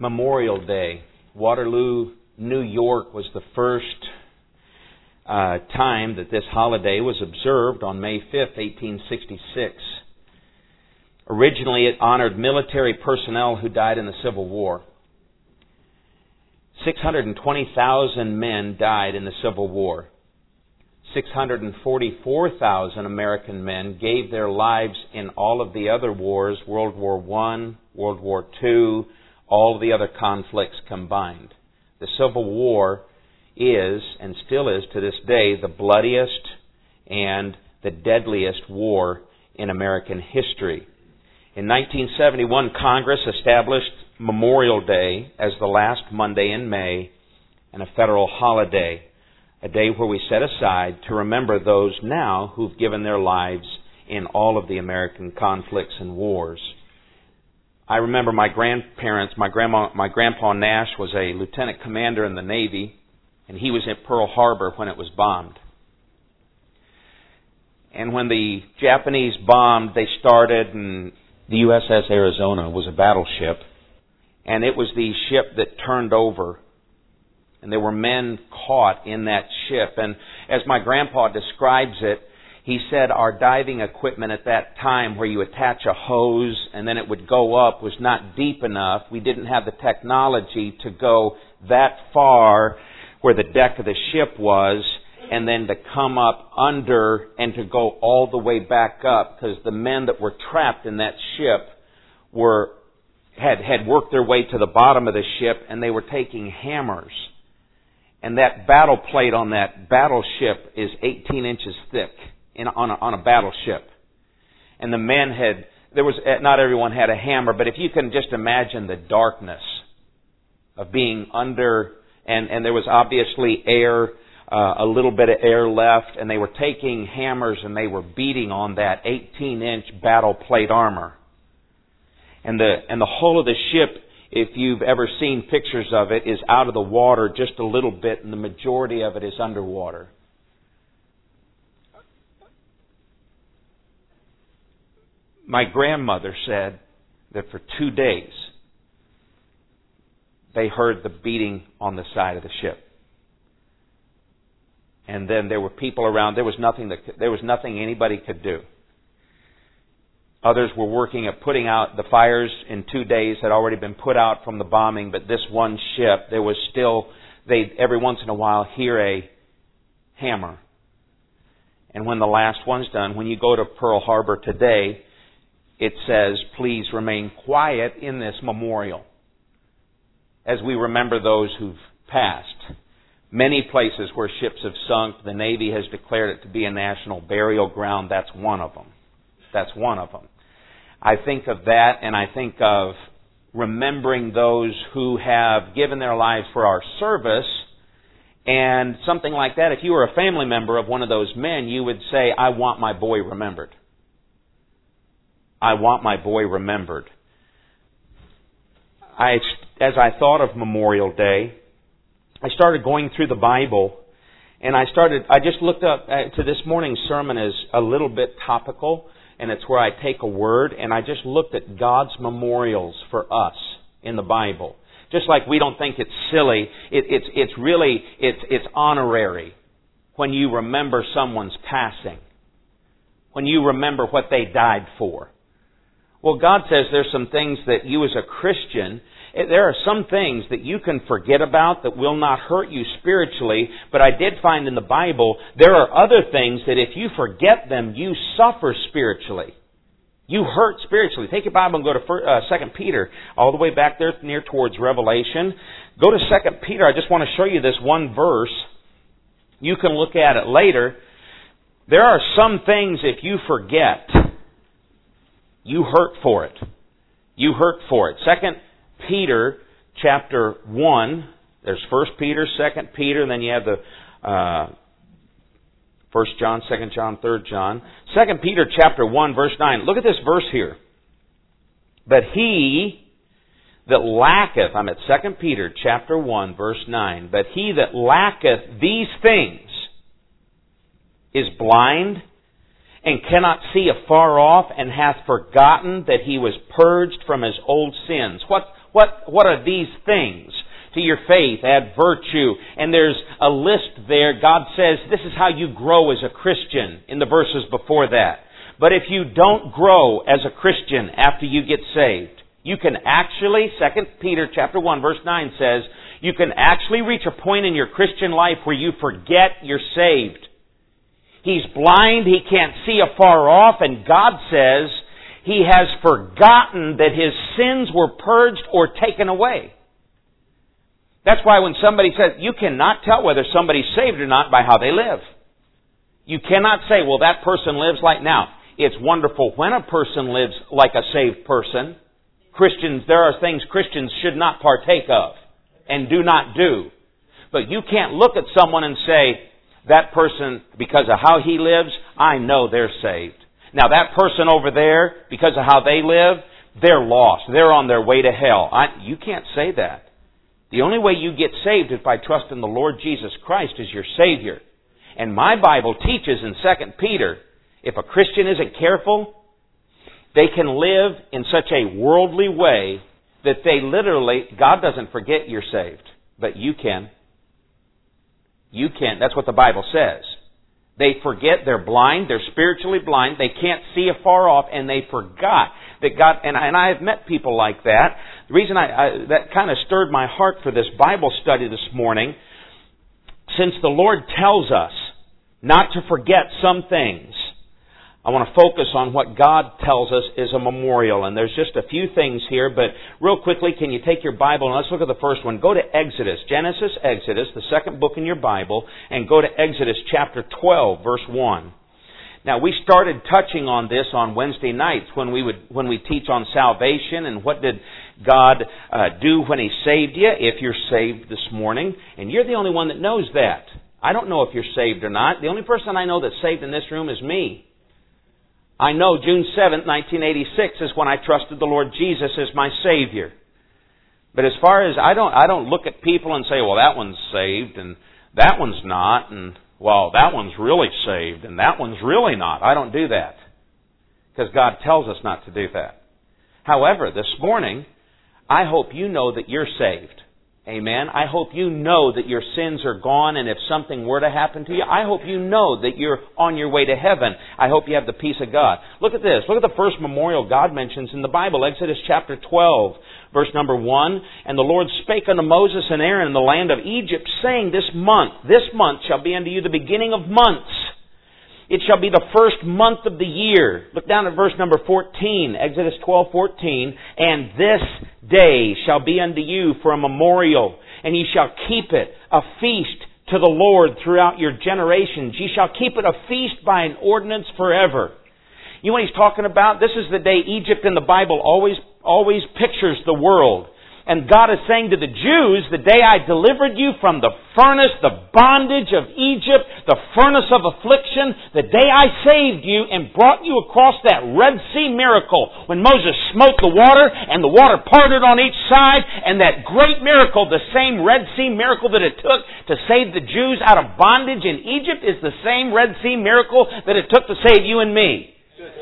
Memorial Day. Waterloo, New York was the first time that this holiday was observed on May 5th, 1866. Originally, it honored military personnel who died in the Civil War. 620,000 men died in the Civil War. 644,000 American men gave their lives in all of the other wars, World War I, World War II, all the other conflicts combined. The Civil War is, and still is to this day, the bloodiest and the deadliest war in American history. In 1971, Congress established Memorial Day as the last Monday in May and a federal holiday, a day where we set aside to remember those now who've given their lives in all of the American conflicts and wars. I remember my grandparents, my grandpa Nash was a lieutenant commander in the Navy, and he was at Pearl Harbor when it was bombed. And when the Japanese bombed, they started, and the USS Arizona was a battleship, and it was the ship that turned over. And there were men caught in that ship. And as my grandpa describes it, he said our diving equipment at that time, where you attach a hose and then it would go up, was not deep enough. We didn't have the technology to go that far where the deck of the ship was, and then to come up under and to go all the way back up, because the men that were trapped in that ship had worked their way to the bottom of the ship, and they were taking hammers. And that battle plate on that battleship is 18 inches thick on a battleship. And the men not everyone had a hammer, but if you can just imagine the darkness of being under, and there was obviously air, a little bit of air left, and they were taking hammers and they were beating on that 18-inch battle plate armor. And the hull of the ship, if you've ever seen pictures of it, is out of the water just a little bit, and the majority of it is underwater. My grandmother said that for 2 days they heard the beating on the side of the ship. And then there were people around. There was nothing anybody could do. Others were working at putting out the fires. In 2 days had already been put out from the bombing, but this one ship, there was still, they'd every once in a while hear a hammer. And when the last one's done, when you go to Pearl Harbor today, it says, please remain quiet in this memorial, as we remember those who've passed. Many places where ships have sunk, the Navy has declared it to be a national burial ground. That's one of them. That's one of them. I think of that, and I think of remembering those who have given their lives for our service, and something like that. If you were a family member of one of those men, you would say, I want my boy remembered. I want my boy remembered. As I thought of Memorial Day, I started going through the Bible, and I just looked up to this morning's sermon as a little bit topical, and it's where I take a word, and I just looked at God's memorials for us in the Bible. Just like we don't think it's silly, it's honorary when you remember someone's passing, when you remember what they died for. Well, God says there's some things that you as a Christian, there are some things that you can forget about that will not hurt you spiritually, but I did find in the Bible there are other things that if you forget them, you suffer spiritually. You hurt spiritually. Take your Bible and go to 2 Peter, all the way back there near towards Revelation. Go to 2 Peter. I just want to show you this one verse. You can look at it later. There are some things if you forget, you hurt for it. You hurt for it. 2 Peter chapter 1. There's 1 Peter, 2 Peter, and then you have the 1 John, 2 John, 3 John. 2 Peter chapter 1, verse 9. Look at this verse here. But he that lacketh, I'm at 2 Peter chapter 1, verse 9. But he that lacketh these things is blind, and cannot see afar off, and hath forgotten that he was purged from his old sins. What are these things? To your faith, add virtue. And there's a list there. God says this is how you grow as a Christian in the verses before that. But if you don't grow as a Christian after you get saved, you can actually, 2 Peter chapter 1 verse 9 says, you can actually reach a point in your Christian life where you forget you're saved. He's blind, he can't see afar off, and God says he has forgotten that his sins were purged or taken away. That's why when somebody says, you cannot tell whether somebody's saved or not by how they live. You cannot say, well, that person lives like now. It's wonderful when a person lives like a saved person. Christians, there are things Christians should not partake of and do not do. But you can't look at someone and say, that person, because of how he lives, I know they're saved. Now that person over there, because of how they live, they're lost. They're on their way to hell. You can't say that. The only way you get saved is by trusting the Lord Jesus Christ as your Savior. And my Bible teaches in 2 Peter, if a Christian isn't careful, they can live in such a worldly way that they literally, God doesn't forget you're saved, but you can. You can. That's what the Bible says. They forget, they're blind, they're spiritually blind, they can't see afar off, and they forgot that God, and I have met people like that. The reason that kind of stirred my heart for this Bible study this morning, since the Lord tells us not to forget some things, I want to focus on what God tells us is a memorial. And there's just a few things here, but real quickly, can you take your Bible and let's look at the first one. Go to Exodus, Genesis, Exodus, the second book in your Bible, and go to Exodus chapter 12, verse 1. Now, we started touching on this on Wednesday nights when we teach on salvation and what did God do when He saved you, if you're saved this morning. And you're the only one that knows that. I don't know if you're saved or not. The only person I know that's saved in this room is me. I know June 7th, 1986 is when I trusted the Lord Jesus as my Savior. But as far as, I don't look at people and say, well, that one's saved and that one's not, and well, that one's really saved and that one's really not. I don't do that. Because God tells us not to do that. However, this morning, I hope you know that you're saved. Amen. I hope you know that your sins are gone, and if something were to happen to you, I hope you know that you're on your way to heaven. I hope you have the peace of God. Look at this. Look at the first memorial God mentions in the Bible. Exodus chapter 12, verse number 1. And the Lord spake unto Moses and Aaron in the land of Egypt, saying, This month shall be unto you the beginning of months. It shall be the first month of the year. Look down at verse number 14, Exodus 12:14. And this day shall be unto you for a memorial, and ye shall keep it a feast to the Lord throughout your generations. Ye shall keep it a feast by an ordinance forever. You know what he's talking about? This is the day Egypt in the Bible always pictures the world. And God is saying to the Jews, the day I delivered you from the furnace, the bondage of Egypt, the furnace of affliction, the day I saved you and brought you across that Red Sea miracle, when Moses smote the water and the water parted on each side, and that great miracle, the same Red Sea miracle that it took to save the Jews out of bondage in Egypt, is the same Red Sea miracle that it took to save you and me.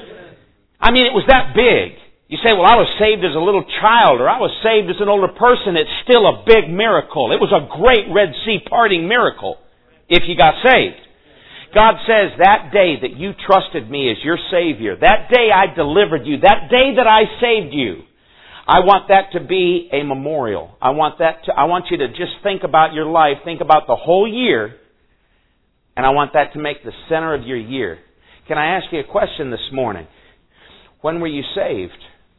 I mean, it was that big. You say, well, I was saved as a little child, or I was saved as an older person. It's still a big miracle. It was a great Red Sea parting miracle if you got saved. God says, that day that you trusted me as your Savior, that day I delivered you, that day that I saved you, I want that to be a memorial. I want you to just think about your life, think about the whole year, and I want that to make the center of your year. Can I ask you a question this morning? When were you saved?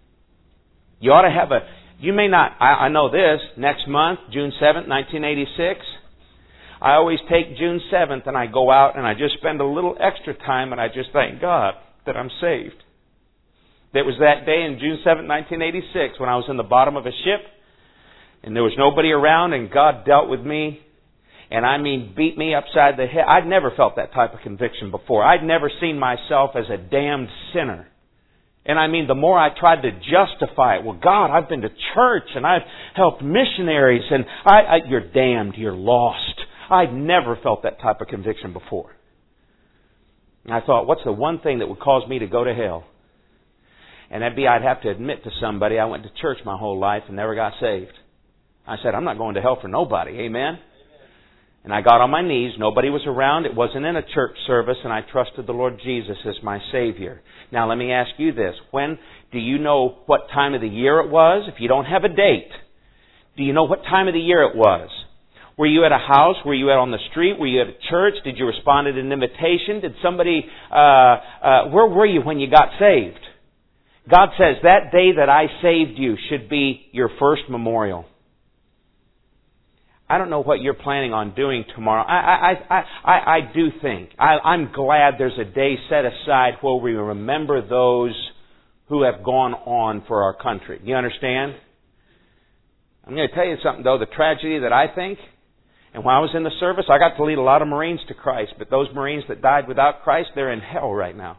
You ought to have you may not, I know this, next month, June 7th, 1986, I always take June 7th and I go out and I just spend a little extra time and I just thank God that I'm saved. It was that day in June 7th, 1986 when I was in the bottom of a ship and there was nobody around and God dealt with me and I mean beat me upside the head. I'd never felt that type of conviction before. I'd never seen myself as a damned sinner. And I mean, the more I tried to justify it, well, God, I've been to church and I've helped missionaries and you're damned, you're lost. I'd never felt that type of conviction before. And I thought, what's the one thing that would cause me to go to hell? And I'd have to admit to somebody, I went to church my whole life and never got saved. I said, I'm not going to hell for nobody. Amen? And I got on my knees. Nobody was around. It wasn't in a church service. And I trusted the Lord Jesus as my Savior. Now let me ask you this. Do you know what time of the year it was? If you don't have a date, do you know what time of the year it was? Were you at a house? Were you out on the street? Were you at a church? Did you respond to an invitation? Did somebody, where were you when you got saved? God says that day that I saved you should be your first memorial. I don't know what you're planning on doing tomorrow. I do think. I'm glad there's a day set aside where we remember those who have gone on for our country. You understand? I'm going to tell you something, though. The tragedy that I think, and when I was in the service, I got to lead a lot of Marines to Christ. But those Marines that died without Christ, they're in hell right now.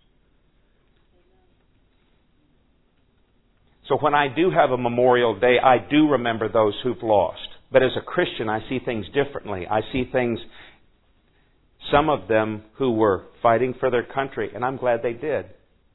So when I do have a Memorial Day, I do remember those who've lost. But as a Christian, I see things differently. I see things, some of them who were fighting for their country, and I'm glad they did.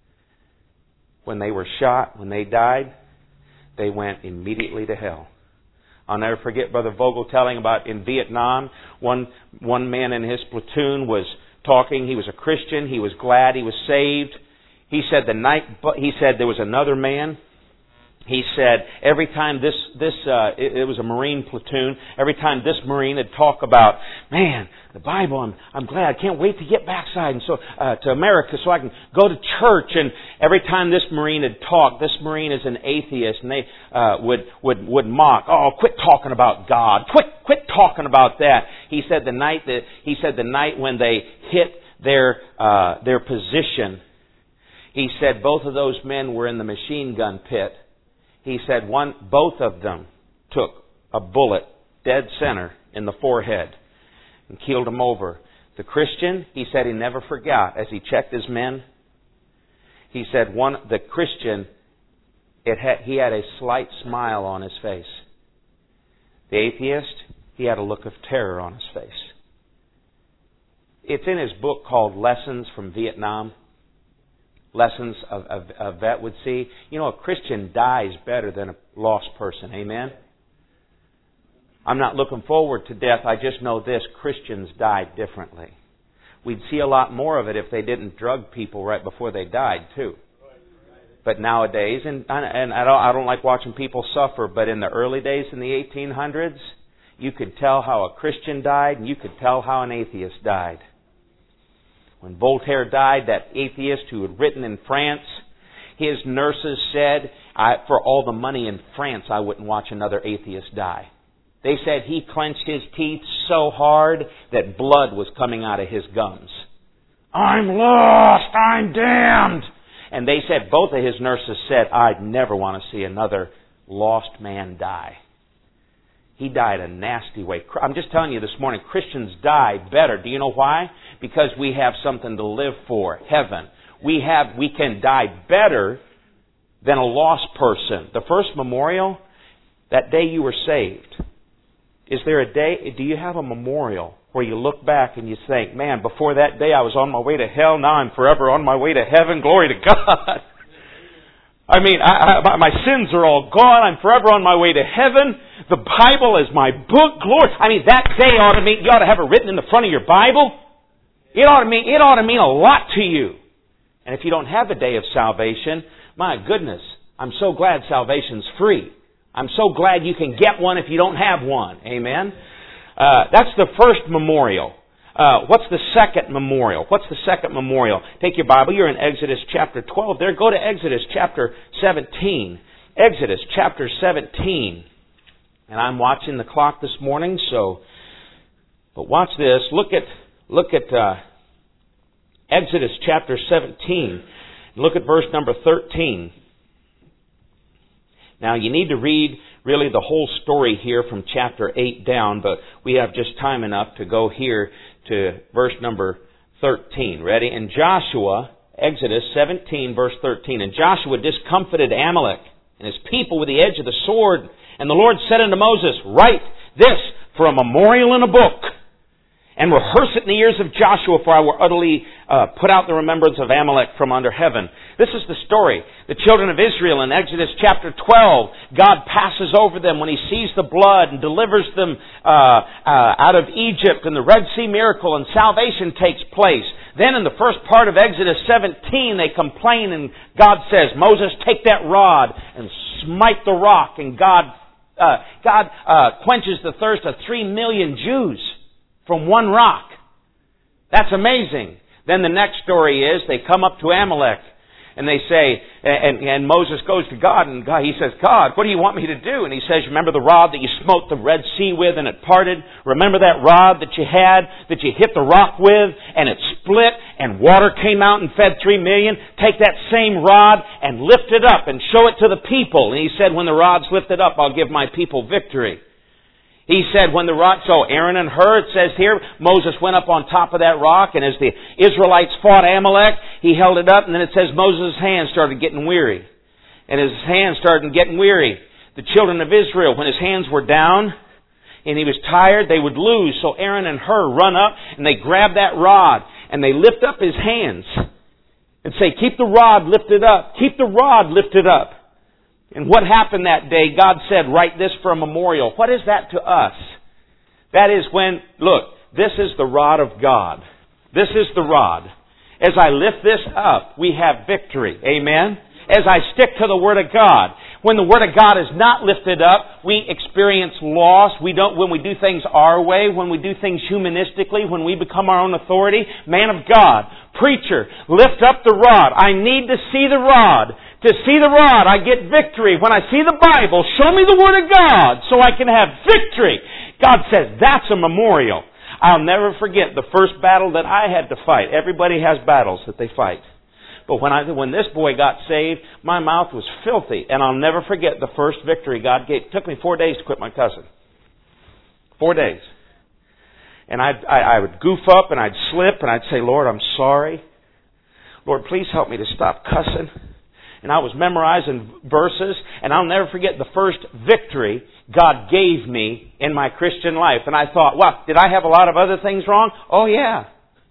When they were shot, when they died, they went immediately to hell. I'll never forget Brother Vogel telling about in Vietnam, one man in his platoon was talking. He was a Christian. He was glad he was saved. He said there was another man. He said every time it was a Marine platoon, every time this Marine would talk about, man, the Bible, I'm glad, I can't wait to get backside and so to America so I can go to church. And every time this Marine had talked, this Marine is an atheist, and they would mock, oh, quit talking about God, quit talking about that. He said the night when they hit their position, he said both of those men were in the machine gun pit. He said both of them took a bullet dead center in the forehead and keeled him over. The Christian, he said he never forgot as he checked his men. He said the Christian, he had a slight smile on his face. The atheist, he had a look of terror on his face. It's in his book called Lessons from Vietnam. Lessons a vet would see. You know, a Christian dies better than a lost person. Amen? I'm not looking forward to death. I just know this. Christians die differently. We'd see a lot more of it if they didn't drug people right before they died, too. But nowadays, and I don't like watching people suffer, but in the early days in the 1800s, you could tell how a Christian died and you could tell how an atheist died. When Voltaire died, that atheist who had written in France, his nurses said, for all the money in France, I wouldn't watch another atheist die. They said he clenched his teeth so hard that blood was coming out of his gums. I'm lost! I'm damned! And they said, both of his nurses said, I'd never want to see another lost man die. He died a nasty way. I'm just telling you this morning, Christians die better. Do you know why? Because we have something to live for, heaven. We can die better than a lost person. The first memorial, that day you were saved. Is there a day, do you have a memorial where you look back and you think, man, before that day I was on my way to hell, now I'm forever on my way to heaven, glory to God. I mean, my sins are all gone, I'm forever on my way to heaven. The Bible is my book, glory. I mean, that day you ought to have it written in the front of your Bible. It ought to mean a lot to you. And if you don't have a day of salvation, my goodness, I'm so glad salvation's free. I'm so glad you can get one if you don't have one. Amen? That's the first memorial. What's the second memorial? Take your Bible. You're in Exodus chapter 12. There, go to Exodus chapter 17. Exodus chapter 17. And I'm watching the clock this morning, but watch this. Look at Exodus chapter 17. Look at verse number 13. Now, you need to read really the whole story here from chapter 8 down, but we have just time enough to go here to verse number 13. Ready? And Joshua, Exodus 17, verse 13. And Joshua discomfited Amalek and his people with the edge of the sword. And the Lord said unto Moses, write this for a memorial in a book, and rehearse it in the ears of Joshua, for I will utterly put out the remembrance of Amalek from under heaven. This is the story. The children of Israel in Exodus chapter 12, God passes over them when He sees the blood and delivers them out of Egypt, and the Red Sea miracle, and salvation takes place. Then in the first part of Exodus 17, they complain, and God says, Moses, take that rod and smite the rock, and God quenches the thirst of 3 million Jews from one rock. That's amazing. Then the next story is they come up to Amalek and they say, and Moses goes to God, and he says, God, what do you want me to do? And He says, remember the rod that you smote the Red Sea with and it parted? Remember that rod that you had, that you hit the rock with and it split and water came out and fed 3 million? Take that same rod and lift it up and show it to the people. And He said, when the rod's lifted up, I'll give my people victory. He said, when the rock, so Aaron and Hur, it says here, Moses went up on top of that rock, and as the Israelites fought Amalek, he held it up, and then it says Moses' hands started getting weary. And as his hands started getting weary, the children of Israel, when his hands were down, and he was tired, they would lose. So Aaron and Hur run up, and they grab that rod, and they lift up his hands, and say, keep the rod lifted up. Keep the rod lifted up. And what happened that day, God said, write this for a memorial. What is that to us? That is when, look, this is the rod of God. This is the rod. As I lift this up, we have victory. Amen? As I stick to the Word of God. When the Word of God is not lifted up, we experience loss. When we do things our way, when we do things humanistically, when we become our own authority. Man of God, preacher, lift up the rod. I need to see the rod. To see the rod, I get victory. When I see the Bible, show me the Word of God so I can have victory. God says, that's a memorial. I'll never forget the first battle that I had to fight. Everybody has battles that they fight. But when this boy got saved, my mouth was filthy. And I'll never forget the first victory God gave. It took me 4 days to quit my cussing. 4 days. And I would goof up and I'd slip and I'd say, Lord, I'm sorry. Lord, please help me to stop cussing. And I was memorizing verses, and I'll never forget the first victory God gave me in my Christian life. And I thought, well, did I have a lot of other things wrong? Oh, yeah.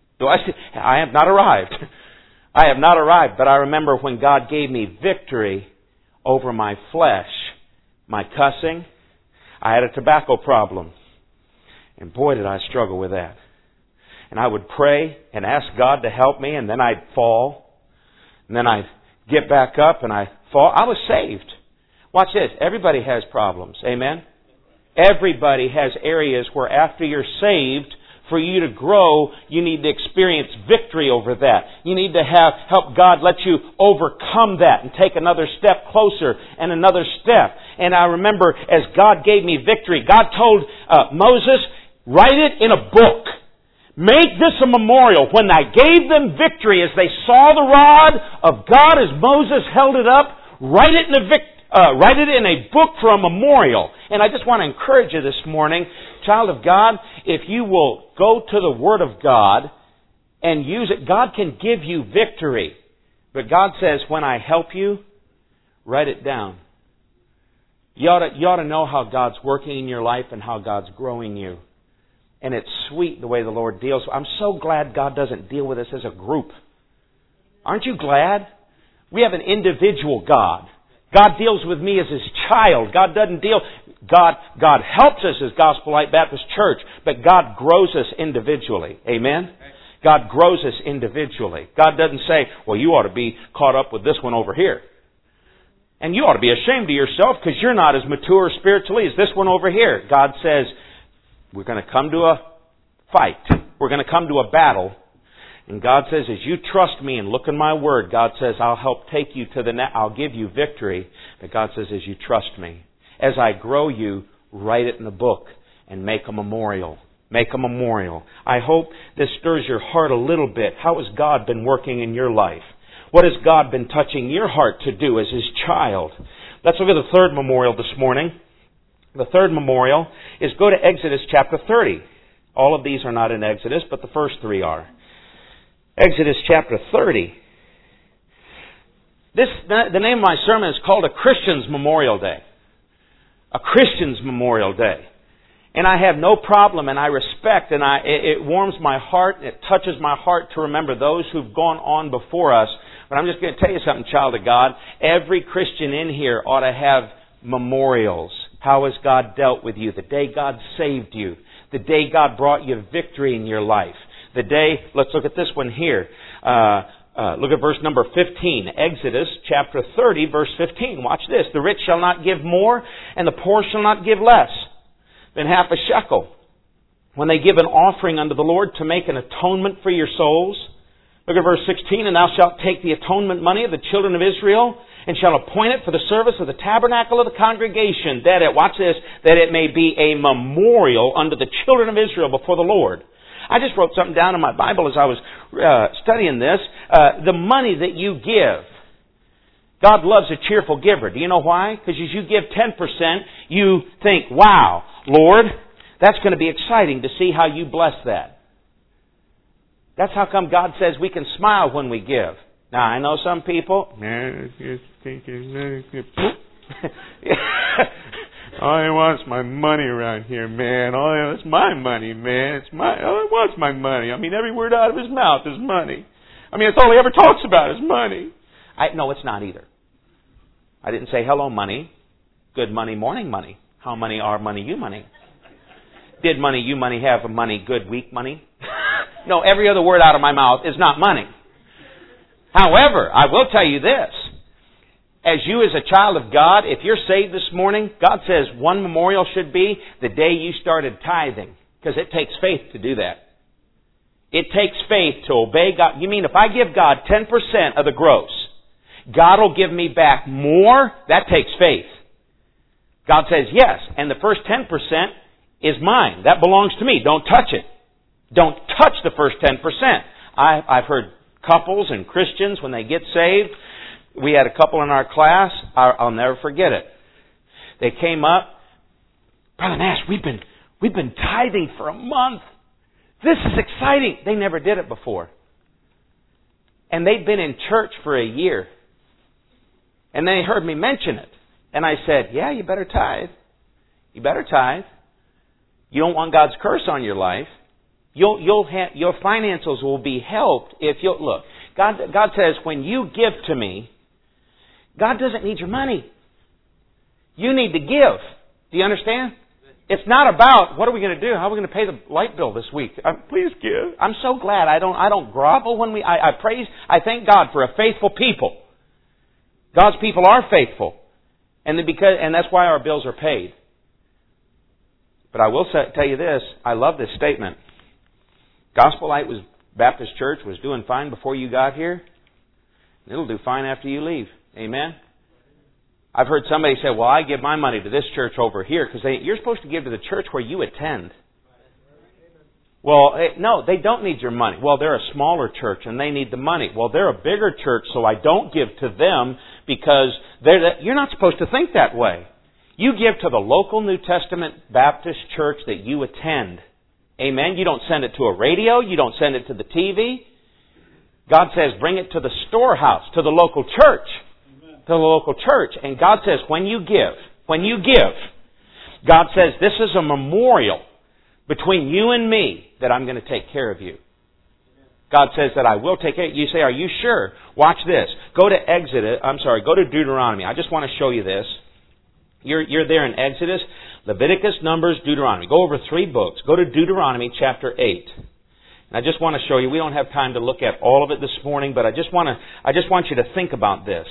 I have not arrived. I have not arrived, but I remember when God gave me victory over my flesh, my cussing. I had a tobacco problem. And boy, did I struggle with that. And I would pray and ask God to help me, and then I'd fall. And then I'd get back up and I fall. I was saved. Watch this. Everybody has problems. Amen? Everybody has areas where after you're saved, for you to grow, you need to experience victory over that. You need to help God let you overcome that and take another step closer and another step. And I remember as God gave me victory, God told Moses, write it in a book. Make this a memorial. When I gave them victory, as they saw the rod of God as Moses held it up, write it in a book for a memorial. And I just want to encourage you this morning, child of God, if you will go to the Word of God and use it, God can give you victory. But God says, when I help you, write it down. You ought to know how God's working in your life and how God's growing you. And it's sweet the way the Lord deals. I'm so glad God doesn't deal with us as a group. Aren't you glad? We have an individual God. God deals with me as His child. God helps us as Gospel Light Baptist Church, but God grows us individually. Amen? God grows us individually. God doesn't say, well, you ought to be caught up with this one over here. And you ought to be ashamed of yourself because you're not as mature spiritually as this one over here. God says, we're going to come to a fight. We're going to come to a battle. And God says, as you trust me and look in my word, God says, I'll help take you to the net. I'll give you victory. But God says, as you trust me, as I grow you, write it in a book and make a memorial. Make a memorial. I hope this stirs your heart a little bit. How has God been working in your life? What has God been touching your heart to do as His child? Let's look at the third memorial this morning. The third memorial is go to Exodus chapter 30. All of these are not in Exodus, but the first three are. Exodus chapter 30. The name of my sermon is called A Christian's Memorial Day. A Christian's Memorial Day. And I have no problem, and I respect, and it warms my heart, and it touches my heart to remember those who've gone on before us. But I'm just going to tell you something, child of God. Every Christian in here ought to have memorials. How has God dealt with you? The day God saved you. The day God brought you victory in your life. The day, let's look at this one here. Look at verse number 15. Exodus chapter 30, verse 15. Watch this. The rich shall not give more, and the poor shall not give less than half a shekel, when they give an offering unto the Lord to make an atonement for your souls. Look at verse 16. And thou shalt take the atonement money of the children of Israel, and shalt appoint it for the service of the tabernacle of the congregation, that it, watch this, that it may be a memorial unto the children of Israel before the Lord. I just wrote something down in my Bible as I was studying this. The money that you give, God loves a cheerful giver. Do you know why? Because as you give 10%, you think, wow, Lord, that's going to be exciting to see how you bless that. That's how come God says we can smile when we give. Now, I know some people, all he wants is my money around here, man. It's my money, man. All he wants is my money. I mean, every word out of his mouth is money. I mean, it's all he ever talks about is money. No, it's not either. I didn't say, hello, money. Good money, morning money. How money are money, you money? Did money, you money have a money, good, weak money? No, every other word out of my mouth is not money. However, I will tell you this. As you as a child of God, if you're saved this morning, God says one memorial should be the day you started tithing. Because it takes faith to do that. It takes faith to obey God. You mean if I give God 10% of the gross, God will give me back more? That takes faith. God says yes, and the first 10% is mine. That belongs to me. Don't touch it. Don't touch the first 10%. I've heard couples and Christians, when they get saved, we had a couple in our class, I'll never forget it. They came up, Brother Nash, we've been tithing for a month. This is exciting. They never did it before. And they'd been in church for a year. And they heard me mention it. And I said, yeah, you better tithe. You better tithe. You don't want God's curse on your life. Your finances will be helped if you'll... Look, God says, when you give to me, God doesn't need your money. You need to give. Do you understand? It's not about, what are we going to do? How are we going to pay the light bill this week? Please give. I'm so glad I don't grovel when I thank God for a faithful people. God's people are faithful. And that's why our bills are paid. But I will tell you this, I love this statement. Gospel Light Baptist Church was doing fine before you got here. It'll do fine after you leave. Amen? I've heard somebody say, well, I give my money to this church over here, because you're supposed to give to the church where you attend. Well, no, they don't need your money. Well, they're a smaller church and they need the money. Well, they're a bigger church, so I don't give to them because you're not supposed to think that way. You give to the local New Testament Baptist church that you attend. Amen? You don't send it to a radio. You don't send it to the TV. God says bring it to the storehouse, to the local church. Amen. To the local church. And God says when you give, God says this is a memorial between you and me that I'm going to take care of you. God says that I will take care of you. You say, are you sure? Watch this. Go to Deuteronomy. I just want to show you this. You're there in Exodus, Leviticus, Numbers, Deuteronomy. Go over 3 books. Go to Deuteronomy chapter 8. And I just want to show you, we don't have time to look at all of it this morning, but I just want you to think about this.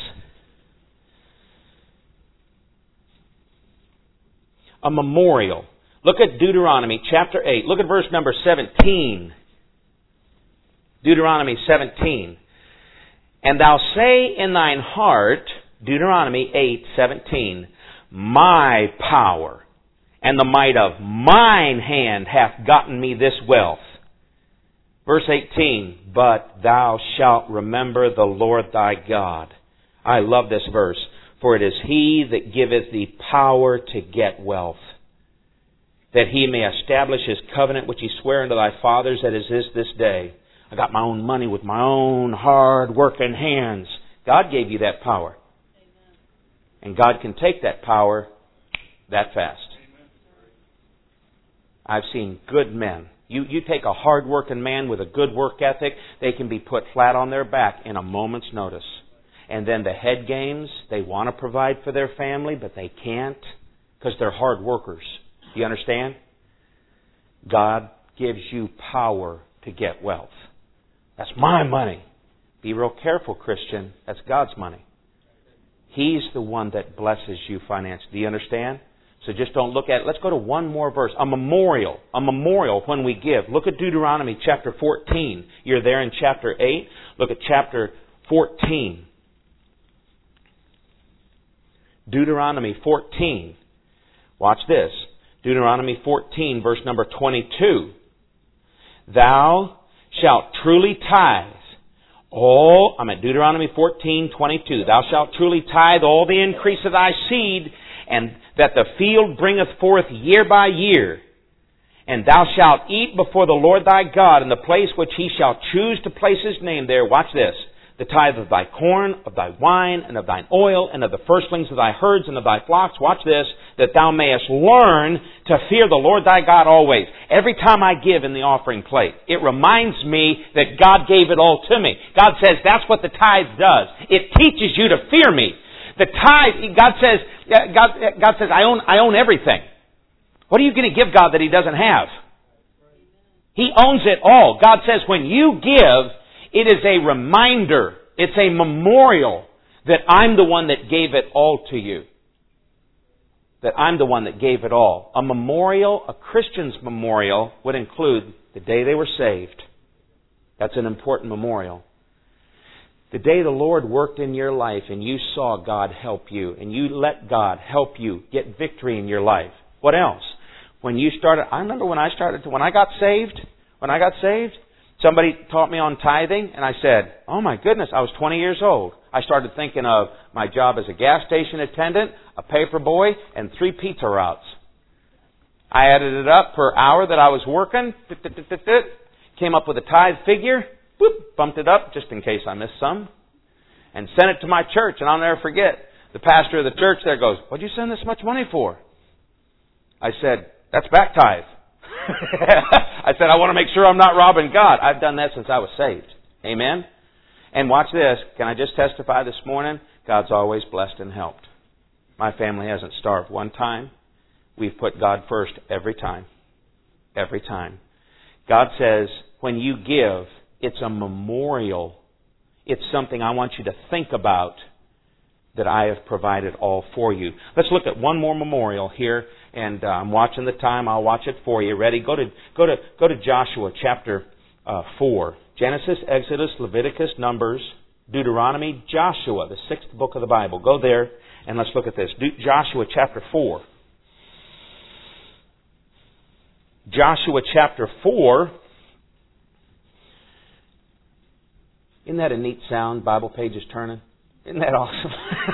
A memorial. Look at Deuteronomy chapter 8. Look at verse number 17. Deuteronomy 17. And thou say in thine heart, Deuteronomy 8:17, my power and the might of mine hand hath gotten me this wealth. Verse 18, but thou shalt remember the Lord thy God. I love this verse. For it is He that giveth thee power to get wealth, that He may establish His covenant which He sware unto thy fathers, that is this day. I got my own money with my own hard working hands. God gave you that power. Amen. And God can take that power that fast. I've seen good men. You take a hard-working man with a good work ethic, they can be put flat on their back in a moment's notice. And then the head games, they want to provide for their family, but they can't because they're hard workers. Do you understand? God gives you power to get wealth. That's my money. Be real careful, Christian. That's God's money. He's the one that blesses you financially. Do you understand? So just don't look at it. Let's go to one more verse. A memorial. A memorial when we give. Look at Deuteronomy chapter 14. You're there in chapter 8. Look at chapter 14. Deuteronomy 14. Watch this. Deuteronomy 14, verse number 22. Thou shalt truly tithe I'm at Deuteronomy 14:22. Thou shalt truly tithe all the increase of thy seed, and that the field bringeth forth year by year. And thou shalt eat before the Lord thy God in the place which he shall choose to place his name there. Watch this. The tithe of thy corn, of thy wine, and of thine oil, and of the firstlings of thy herds and of thy flocks. Watch this. That thou mayest learn to fear the Lord thy God always. Every time I give in the offering plate, it reminds me that God gave it all to me. God says that's what the tithe does. It teaches you to fear me. The tithe, God says, I own everything. What are you going to give God that He doesn't have? He owns it all. God says when you give, it is a reminder, it's a memorial that I'm the one that gave it all to you. That I'm the one that gave it all. A memorial, a Christian's memorial, would include the day they were saved. That's an important memorial. The day the Lord worked in your life and you saw God help you and you let God help you get victory in your life. What else? When you started, I remember when I got saved, somebody taught me on tithing, and I said, oh my goodness, I was 20 years old. I started thinking of my job as a gas station attendant, a paper boy, and 3 pizza routes. I added it up per hour that I was working, came up with a tithe figure, bumped it up just in case I missed some, and sent it to my church, and I'll never forget. The pastor of the church there goes, what'd you send this much money for? I said, that's back tithe. I said, I want to make sure I'm not robbing God. I've done that since I was saved. Amen? And watch this. Can I just testify this morning? God's always blessed and helped. My family hasn't starved one time. We've put God first every time. Every time. God says, when you give, it's a memorial. It's something I want you to think about that I have provided all for you. Let's look at one more memorial here. And I'm watching the time. I'll watch it for you. Ready? Go to Joshua chapter 4. Genesis, Exodus, Leviticus, Numbers, Deuteronomy, Joshua, the 6th book of the Bible. Go there and let's look at this. Joshua chapter 4. Joshua chapter 4. Isn't that a neat sound? Bible pages turning. Isn't that awesome?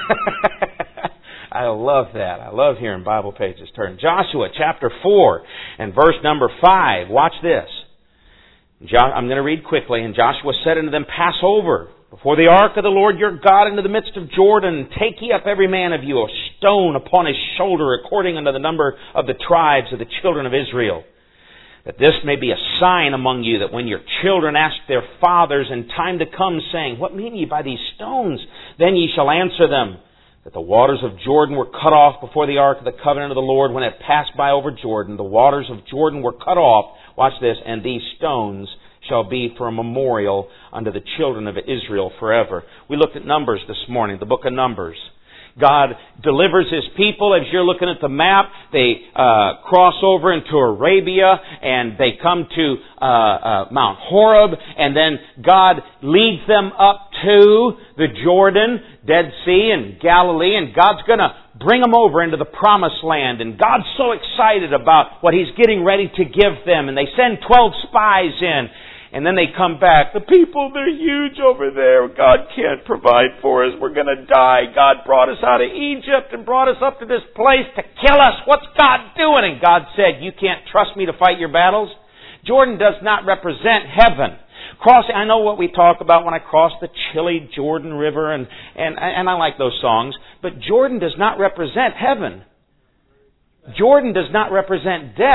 I love that. I love hearing Bible pages turn. Joshua chapter 4 and verse number 5. Watch this. I'm going to read quickly. And Joshua said unto them, pass over before the ark of the Lord your God into the midst of Jordan, and take ye up every man of you a stone upon his shoulder, according unto the number of the tribes of the children of Israel. That this may be a sign among you, that when your children ask their fathers in time to come, saying, what mean ye by these stones? Then ye shall answer them, that the waters of Jordan were cut off before the ark of the covenant of the Lord when it passed by over Jordan. The waters of Jordan were cut off. Watch this. And these stones shall be for a memorial unto the children of Israel forever. We looked at Numbers this morning, the book of Numbers. God delivers His people. As you're looking at the map, they cross over into Arabia and they come to Mount Horeb, and then God leads them up to the Jordan, Dead Sea, and Galilee, and God's going to bring them over into the Promised Land. And God's so excited about what He's getting ready to give them, and they send 12 spies in. And then they come back. The people, they're huge over there. God can't provide for us. We're going to die. God brought us out of Egypt and brought us up to this place to kill us. What's God doing? And God said, you can't trust me to fight your battles? Jordan does not represent heaven. Crossing, I know what we talk about when I cross the chilly Jordan River, and I like those songs. But Jordan does not represent heaven. Jordan does not represent death.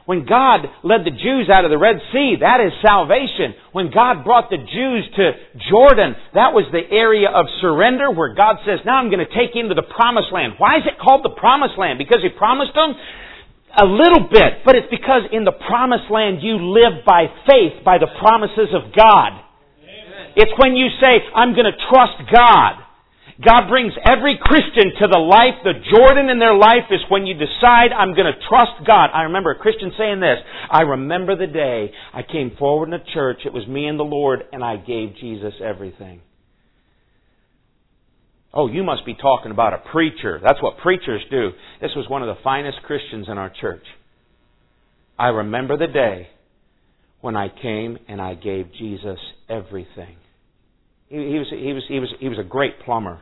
When God led the Jews out of the Red Sea, that is salvation. When God brought the Jews to Jordan, that was the area of surrender where God says, now I'm going to take you into the Promised Land. Why is it called the Promised Land? Because He promised them? A little bit. But it's because in the Promised Land you live by faith, by the promises of God. Amen. It's when you say, I'm going to trust God. God brings every Christian to the life. The Jordan in their life is when you decide, I'm going to trust God. I remember a Christian saying this, I remember the day I came forward in the church, it was me and the Lord, and I gave Jesus everything. Oh, you must be talking about a preacher. That's what preachers do. This was one of the finest Christians in our church. I remember the day when I came and I gave Jesus everything. He was a great plumber.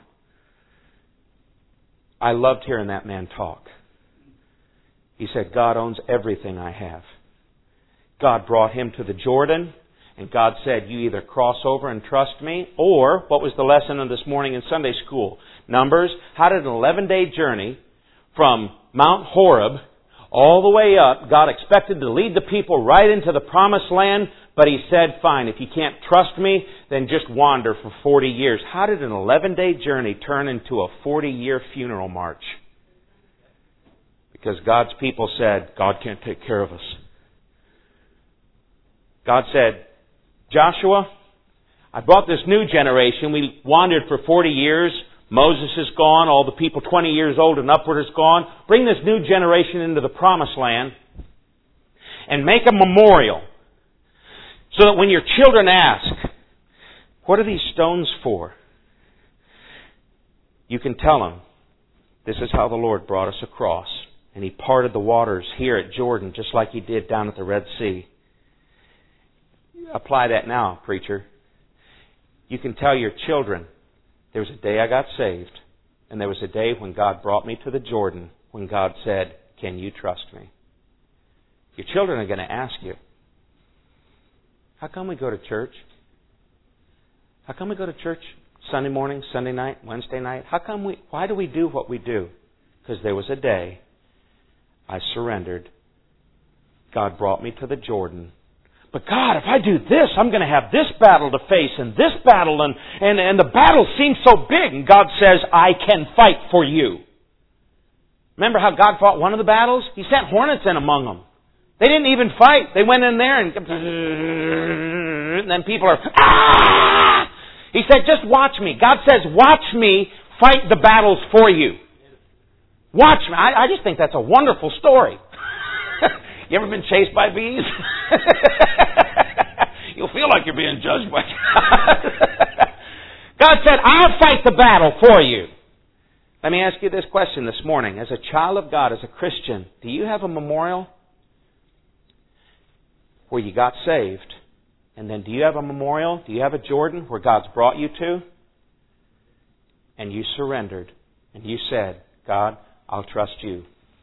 I loved hearing that man talk. He said, God owns everything I have. God brought him to the Jordan, and God said, you either cross over and trust me, or, what was the lesson of this morning in Sunday school? Numbers. How did an 11-day journey from Mount Horeb all the way up, God expected to lead the people right into the Promised Land, but He said, fine, if you can't trust me, then just wander for 40 years. How did an 11-day journey turn into a 40-year funeral march? Because God's people said, God can't take care of us. God said, Joshua, I brought this new generation. We wandered for 40 years. Moses is gone. All the people 20 years old and upward is gone. Bring this new generation into the Promised Land and make a memorial so that when your children ask, what are these stones for? You can tell them, this is how the Lord brought us across. And He parted the waters here at Jordan just like He did down at the Red Sea. Apply that now, preacher. You can tell your children, there was a day I got saved, and there was a day when God brought me to the Jordan, when God said, can you trust me? Your children are going to ask you, how come we go to church? How come we go to church Sunday morning, Sunday night, Wednesday night? Why do we do what we do? Because there was a day I surrendered. God brought me to the Jordan. But God, if I do this, I'm going to have this battle to face and this battle and the battle seems so big. And God says, I can fight for you. Remember how God fought one of the battles? He sent hornets in among them. They didn't even fight. They went in there and then people are, ah! He said, just watch me. God says, watch me fight the battles for you. Watch me. I just think that's a wonderful story. You ever been chased by bees? You'll feel like you're being judged by God. God said, I'll fight the battle for you. Let me ask you this question this morning. As a child of God, as a Christian, do you have a memorial where you got saved? And then do you have a memorial? Do you have a Jordan where God's brought you to? And you surrendered. And you said, God, I'll trust you.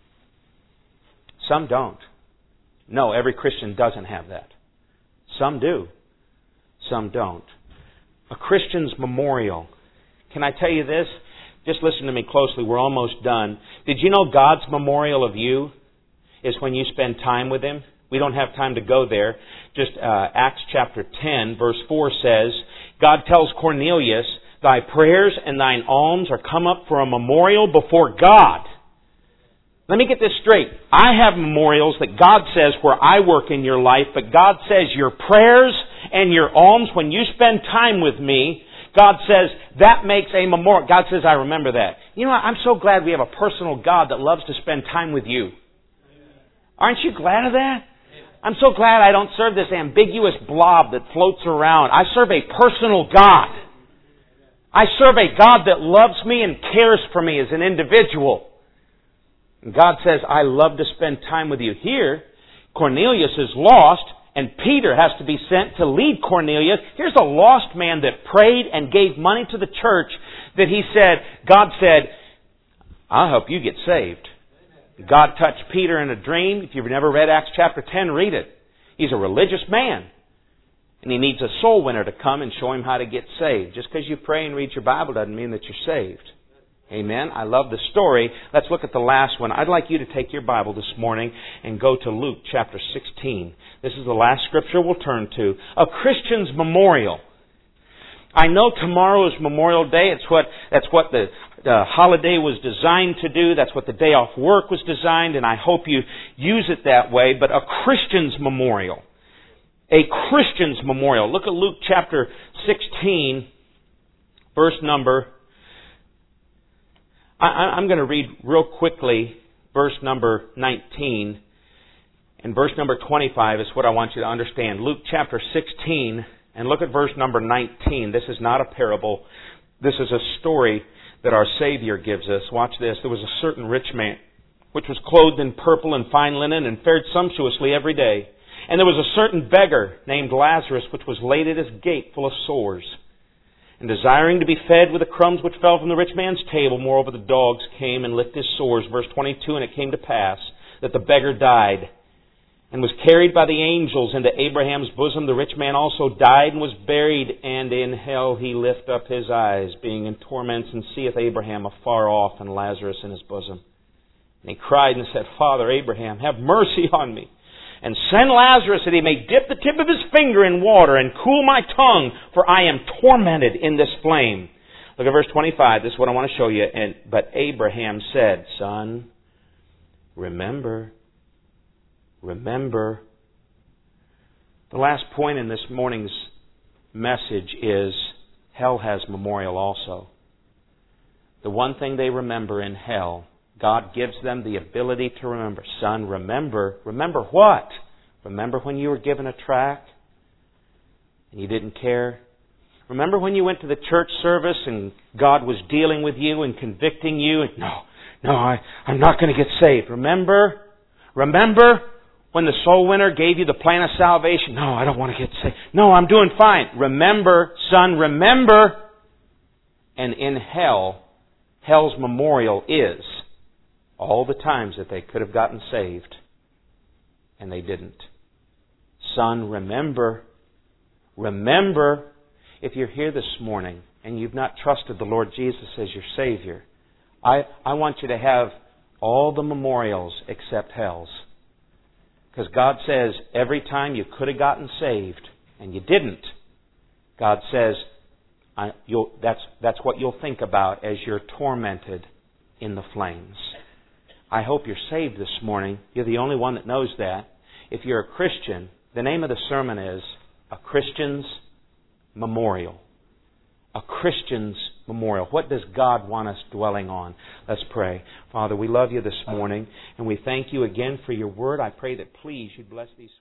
Some don't. No, every Christian doesn't have that. Some do. Some don't. A Christian's memorial. Can I tell you this? Just listen to me closely. We're almost done. Did you know God's memorial of you is when you spend time with Him? We don't have time to go there. Just Acts chapter 10, verse 4 says, God tells Cornelius, thy prayers and thine alms are come up for a memorial before God. Let me get this straight. I have memorials that God says where I work in your life, but God says your prayers and your alms, when you spend time with me, God says that makes a memorial. God says, I remember that. You know, I'm so glad we have a personal God that loves to spend time with you. Aren't you glad of that? I'm so glad I don't serve this ambiguous blob that floats around. I serve a personal God. I serve a God that loves me and cares for me as an individual. And God says, I love to spend time with you. Here, Cornelius is lost, and Peter has to be sent to lead Cornelius. Here's a lost man that prayed and gave money to the church that God said, I'll help you get saved. God touched Peter in a dream. If you've never read Acts chapter 10, read it. He's a religious man. And he needs a soul winner to come and show him how to get saved. Just because you pray and read your Bible doesn't mean that you're saved. Amen. I love the story. Let's look at the last one. I'd like you to take your Bible this morning and go to Luke chapter 16. This is the last scripture we'll turn to. A Christian's memorial. I know tomorrow is Memorial Day. That's what the holiday was designed to do. That's what the day off work was designed, and I hope you use it that way. But a Christian's memorial. A Christian's memorial. Look at Luke chapter 16, verse number... I'm going to read real quickly verse number 19, and verse number 25 is what I want you to understand. Luke chapter 16, and look at verse number 19. This is not a parable. This is a story that our Savior gives us. Watch this. There was a certain rich man, which was clothed in purple and fine linen, and fared sumptuously every day. And there was a certain beggar named Lazarus, which was laid at his gate full of sores, and desiring to be fed with the crumbs which fell from the rich man's table. Moreover, the dogs came and licked his sores. Verse 22, and it came to pass that the beggar died and was carried by the angels into Abraham's bosom. The rich man also died and was buried, and in hell he lift up his eyes, being in torments, and seeth Abraham afar off and Lazarus in his bosom. And he cried and said, Father Abraham, have mercy on me, and send Lazarus that he may dip the tip of his finger in water and cool my tongue, for I am tormented in this flame. Look at verse 25. This is what I want to show you. But Abraham said, Son, remember. The last point in this morning's message is hell has memorial also. The one thing they remember in hell, God gives them the ability to remember. Son, remember. Remember what? Remember when you were given a tract and you didn't care? Remember when you went to the church service and God was dealing with you and convicting you? And I'm not going to get saved. Remember when the soul winner gave you the plan of salvation? No, I don't want to get saved. No, I'm doing fine. Remember, son, remember. And in hell's memorial is all the times that they could have gotten saved, and they didn't. Son, remember. Remember, if you're here this morning and you've not trusted the Lord Jesus as your Savior, I want you to have all the memorials except hell's. Because God says every time you could have gotten saved and you didn't, God says that's what you'll think about as you're tormented in the flames. I hope you're saved this morning. You're the only one that knows that. If you're a Christian, the name of the sermon is A Christian's Memorial. A Christian's Memorial. What does God want us dwelling on? Let's pray. Father, we love you this morning, and we thank you again for your word. I pray that please you'd bless these